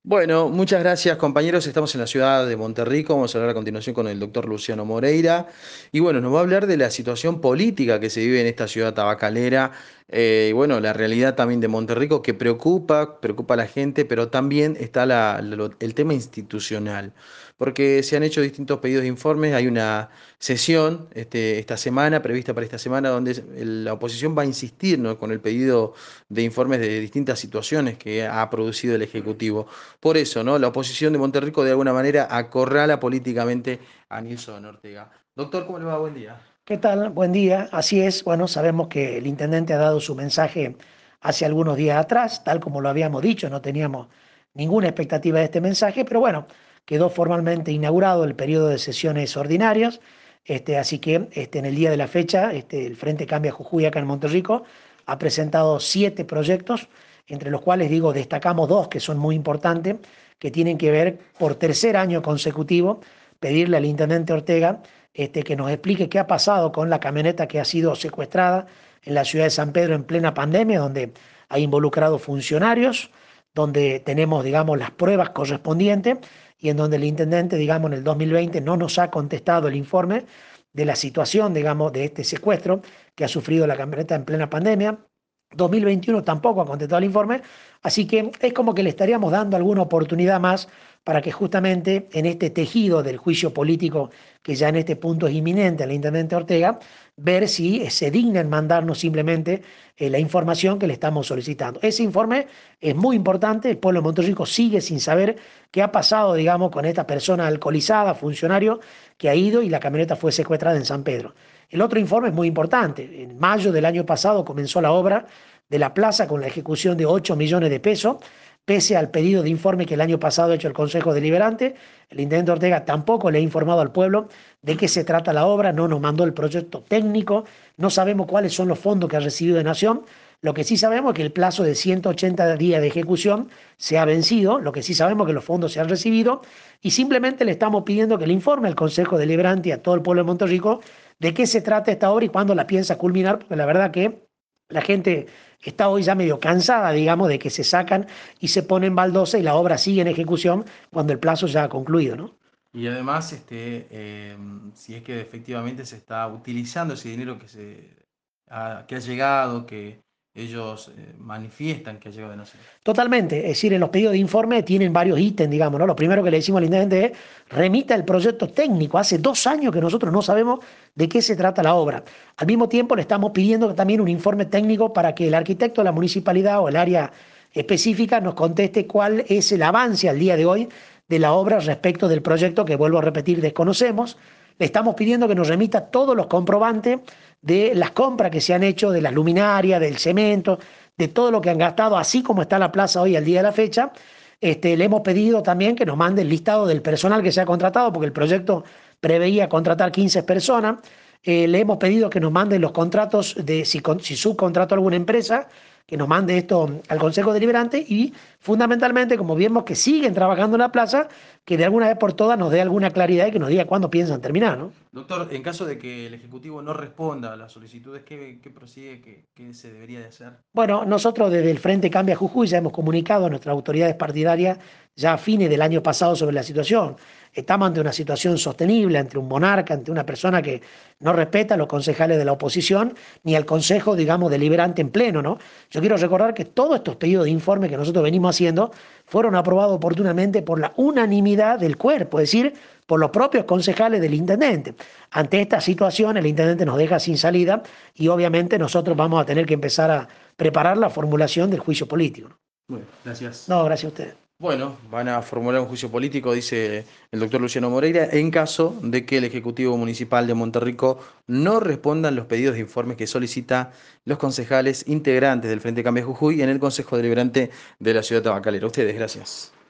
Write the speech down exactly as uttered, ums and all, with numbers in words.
Bueno, muchas gracias compañeros. Estamos en la ciudad de Monterrico. Vamos a hablar a continuación con el doctor Luciano Moreira. Y bueno, nos va a hablar de la situación política que se vive en esta ciudad tabacalera. Eh, y bueno, la realidad también de Monterrico que preocupa, preocupa a la gente, pero también está la- lo- el tema institucional. Porque se han hecho distintos pedidos de informes. Hay una sesión este, esta semana, prevista para esta semana, donde el- la oposición va a insistir, ¿no?, con el pedido de informes de distintas situaciones que ha producido el Ejecutivo. Por eso, ¿no?, la oposición de Monterrico de alguna manera acorrala políticamente a Nilson Ortega. Doctor, ¿cómo le va? Buen día. ¿Qué tal? Buen día. Así es. Bueno, sabemos que el intendente ha dado su mensaje hace algunos días atrás, tal como lo habíamos dicho, no teníamos ninguna expectativa de este mensaje, pero bueno, quedó formalmente inaugurado el periodo de sesiones ordinarias, este, así que este, en el día de la fecha, este, el Frente Cambia Jujuy acá en Monterrico ha presentado siete proyectos, entre los cuales digo, destacamos dos que son muy importantes, que tienen que ver por tercer año consecutivo, pedirle al intendente Ortega este, que nos explique qué ha pasado con la camioneta que ha sido secuestrada en la ciudad de San Pedro en plena pandemia, donde ha involucrado funcionarios, donde tenemos, digamos, las pruebas correspondientes y en donde el intendente, digamos, en el dos mil veinte no nos ha contestado el informe de la situación, digamos, de este secuestro que ha sufrido la camioneta en plena pandemia. dos mil veintiuno tampoco ha contestado el informe, así que es como que le estaríamos dando alguna oportunidad más para que justamente en este tejido del juicio político que ya en este punto es inminente al intendente Ortega, ver si se digna en mandarnos simplemente eh, la información que le estamos solicitando. Ese informe es muy importante, el pueblo de Monterrico sigue sin saber qué ha pasado, digamos, con esta persona alcoholizada, funcionario, que ha ido y la camioneta fue secuestrada en San Pedro. El otro informe es muy importante. En mayo del año pasado comenzó la obra de la plaza con la ejecución de ocho millones de pesos, pese al pedido de informe que el año pasado ha hecho el Consejo Deliberante. El intendente Ortega tampoco le ha informado al pueblo de qué se trata la obra, no nos mandó el proyecto técnico, no sabemos cuáles son los fondos que ha recibido de Nación. Lo que sí sabemos es que el plazo de ciento ochenta días de ejecución se ha vencido, lo que sí sabemos es que los fondos se han recibido y simplemente le estamos pidiendo que le informe al Consejo Deliberante y a todo el pueblo de Monterrico de qué se trata esta obra y cuándo la piensa culminar, porque la verdad que la gente está hoy ya medio cansada, digamos, de que se sacan y se ponen baldosa y la obra sigue en ejecución cuando el plazo ya ha concluido, ¿no? Y además, este, eh, si es que efectivamente se está utilizando ese dinero que, se, ha, que ha llegado, que ellos eh, manifiestan que ha llegado de Nación. Totalmente, es decir, en los pedidos de informe tienen varios ítems, digamos, ¿no? Lo primero que le decimos al intendente es remita el proyecto técnico. Hace dos años que nosotros no sabemos de qué se trata la obra. Al mismo tiempo le estamos pidiendo también un informe técnico para que el arquitecto de la municipalidad o el área específica nos conteste cuál es el avance al día de hoy de la obra respecto del proyecto que, vuelvo a repetir, desconocemos. Le estamos pidiendo que nos remita todos los comprobantes de las compras que se han hecho de las luminarias, del cemento, de todo lo que han gastado, así como está la plaza hoy al día de la fecha. Este, le hemos pedido también que nos mande el listado del personal que se ha contratado, porque el proyecto preveía contratar quince personas. Eh, le hemos pedido que nos manden los contratos de si, si subcontrató alguna empresa, que nos mande esto al Consejo Deliberante y fundamentalmente, como vemos que siguen trabajando en la plaza, que de alguna vez por todas nos dé alguna claridad y que nos diga cuándo piensan terminar, ¿no? Doctor, en caso de que el Ejecutivo no responda a las solicitudes, ¿qué, qué prosigue, qué, qué se debería de hacer? Bueno, nosotros desde el Frente Cambia Jujuy ya hemos comunicado a nuestras autoridades partidarias ya a fines del año pasado sobre la situación. Estamos ante una situación sostenible, ante un monarca, ante una persona que no respeta a los concejales de la oposición ni al Consejo, digamos, deliberante en pleno, ¿no? Yo quiero recordar que todos estos pedidos de informe que nosotros venimos haciendo fueron aprobados oportunamente por la unanimidad del cuerpo, es decir, por los propios concejales del intendente. Ante esta situación, el intendente nos deja sin salida y obviamente nosotros vamos a tener que empezar a preparar la formulación del juicio político. Bueno, gracias. No, gracias a ustedes. Bueno, van a formular un juicio político, dice el doctor Luciano Moreira, en caso de que el Ejecutivo Municipal de Monterrico no respondan los pedidos de informes que solicita los concejales integrantes del Frente Cambia Jujuy en el Consejo Deliberante de la Ciudad Tabacalera. Ustedes, gracias.